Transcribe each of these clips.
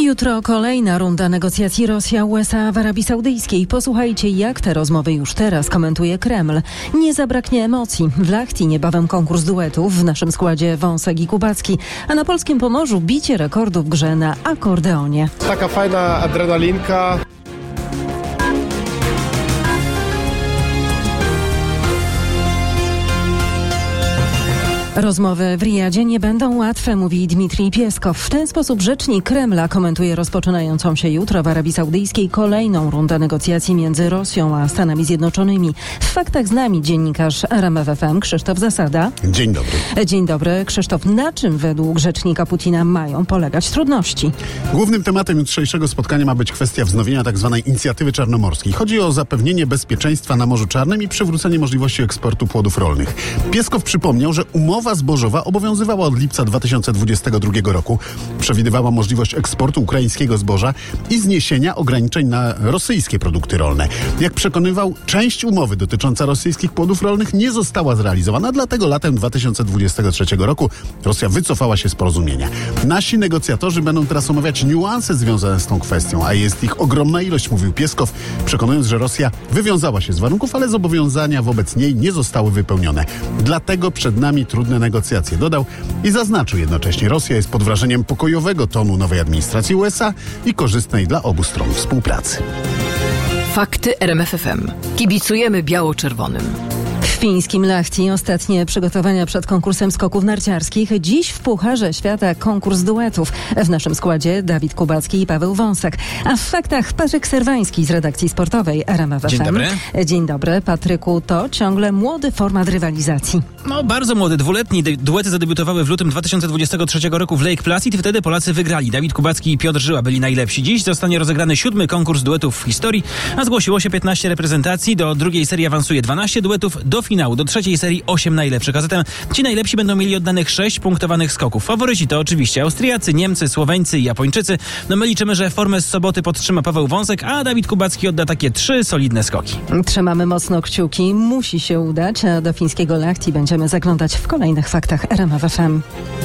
Jutro kolejna runda negocjacji Rosja-USA w Arabii Saudyjskiej. Posłuchajcie, jak te rozmowy już teraz komentuje Kreml. Nie zabraknie emocji. W Lachti niebawem konkurs duetów, w naszym składzie Wąsek i Kubacki, a na polskim Pomorzu bicie rekordu w grze na akordeonie. Taka fajna adrenalinka. Rozmowy w Rijadzie nie będą łatwe, mówi Dmitrij Pieskow. W ten sposób rzecznik Kremla komentuje rozpoczynającą się jutro w Arabii Saudyjskiej kolejną rundę negocjacji między Rosją a Stanami Zjednoczonymi. W faktach z nami dziennikarz RMF FM Krzysztof Zasada. Dzień dobry. Dzień dobry. Krzysztof, na czym według rzecznika Putina mają polegać trudności? Głównym tematem jutrzejszego spotkania ma być kwestia wznowienia tzw. inicjatywy czarnomorskiej. Chodzi o zapewnienie bezpieczeństwa na Morzu Czarnym i przywrócenie możliwości eksportu płodów rolnych. Pieskow przypomniał, że umowa zbożowa obowiązywała od lipca 2022 roku. Przewidywała możliwość eksportu ukraińskiego zboża i zniesienia ograniczeń na rosyjskie produkty rolne. Jak przekonywał, część umowy dotycząca rosyjskich płodów rolnych nie została zrealizowana, dlatego latem 2023 roku Rosja wycofała się z porozumienia. Nasi negocjatorzy będą teraz omawiać niuanse związane z tą kwestią, a jest ich ogromna ilość, mówił Pieskow, przekonując, że Rosja wywiązała się z warunków, ale zobowiązania wobec niej nie zostały wypełnione. Dlatego przed nami trudne negocjacje, dodał i zaznaczył jednocześnie, Rosja jest pod wrażeniem pokojowego tonu nowej administracji USA i korzystnej dla obu stron współpracy. Fakty RMF FM. Kibicujemy biało-czerwonym. W fińskim Lahti ostatnie przygotowania przed konkursem skoków narciarskich. Dziś w Pucharze Świata konkurs duetów. W naszym składzie Dawid Kubacki i Paweł Wąsek. A w faktach Patryk Serwański z redakcji sportowej RMF FM. Dzień dobry. Dzień dobry. Patryku, to ciągle młody format rywalizacji. No, bardzo młody, dwuletni. Duety zadebiutowały w lutym 2023 roku w Lake Placid i wtedy Polacy wygrali. Dawid Kubacki i Piotr Żyła byli najlepsi. Dziś zostanie rozegrany 7. konkurs duetów w historii, a zgłosiło się 15 reprezentacji. Do drugiej serii awansuje 12 duetów, do finału, do trzeciej serii 8 najlepszych. A zatem ci najlepsi będą mieli oddanych 6 punktowanych skoków. Faworyci to oczywiście Austriacy, Niemcy, Słoweńcy i Japończycy. No my liczymy, że formę z soboty podtrzyma Paweł Wąsek, a Dawid Kubacki odda takie 3 solidne skoki. Trzymamy mocno kciuki. Musi się udać, a do fińskiego Lahti będziemy zaglądać w kolejnych faktach RMF FM.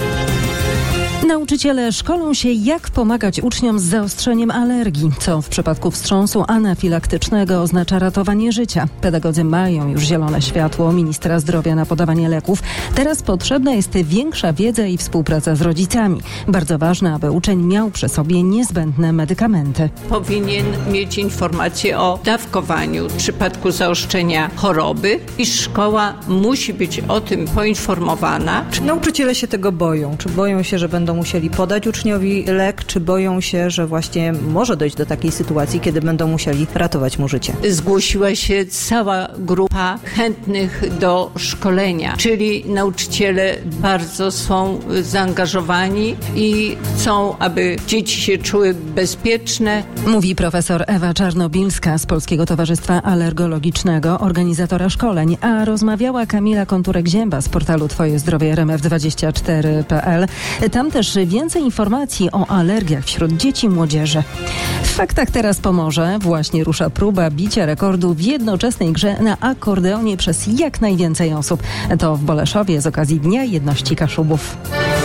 Nauczyciele szkolą się, jak pomagać uczniom z zaostrzeniem alergii, co w przypadku wstrząsu anafilaktycznego oznacza ratowanie życia. Pedagodzy mają już zielone światło ministra zdrowia na podawanie leków. Teraz potrzebna jest większa wiedza i współpraca z rodzicami. Bardzo ważne, aby uczeń miał przy sobie niezbędne medykamenty. Powinien mieć informację o dawkowaniu w przypadku zaostrzenia choroby i szkoła musi być o tym poinformowana. Czy nauczyciele się tego boją? Czy boją się, że będą musieli podać uczniowi lek, czy boją się, że właśnie może dojść do takiej sytuacji, kiedy będą musieli ratować mu życie? Zgłosiła się cała grupa chętnych do szkolenia, czyli nauczyciele bardzo są zaangażowani i chcą, aby dzieci się czuły bezpieczne. Mówi profesor Ewa Czarnobilska z Polskiego Towarzystwa Alergologicznego, organizatora szkoleń, a rozmawiała Kamila Konturek-Zięba z portalu Twoje Zdrowie RMF24.pl. Tam też więcej informacji o alergiach wśród dzieci i młodzieży. W faktach teraz Pomorze właśnie rusza próba bicia rekordu w jednoczesnej grze na akordeonie przez jak najwięcej osób. To w Boleszowie z okazji Dnia Jedności Kaszubów.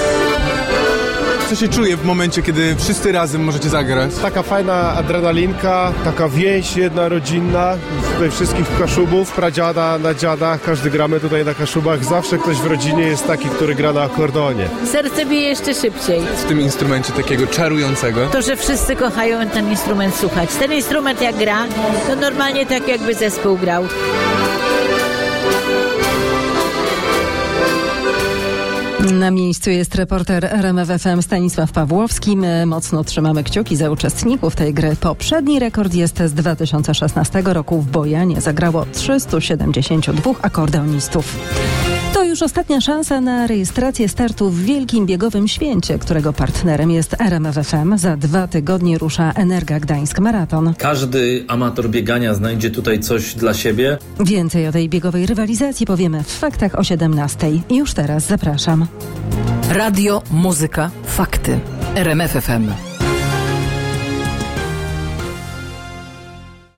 Co się czuje w momencie, kiedy wszyscy razem możecie zagrać? Taka fajna adrenalinka, taka więź jedna rodzinna, tutaj wszystkich Kaszubów, pradziada na dziadach, każdy gramy tutaj na Kaszubach, zawsze ktoś w rodzinie jest taki, który gra na akordeonie. Serce bije jeszcze szybciej. W tym instrumencie takiego czarującego. To, że wszyscy kochają ten instrument słuchać. Ten instrument jak gra, to normalnie tak jakby zespół grał. Na miejscu jest reporter RMF FM Stanisław Pawłowski. My mocno trzymamy kciuki za uczestników tej gry. Poprzedni rekord jest z 2016 roku. W Bojanie zagrało 372 akordeonistów. To już ostatnia szansa na rejestrację startu w wielkim biegowym święcie, którego partnerem jest RMF FM. Za 2 tygodnie rusza Energa Gdańsk Maraton. Każdy amator biegania znajdzie tutaj coś dla siebie. Więcej o tej biegowej rywalizacji powiemy w faktach o 17:00. Już teraz zapraszam. Radio, muzyka, fakty. RMF FM.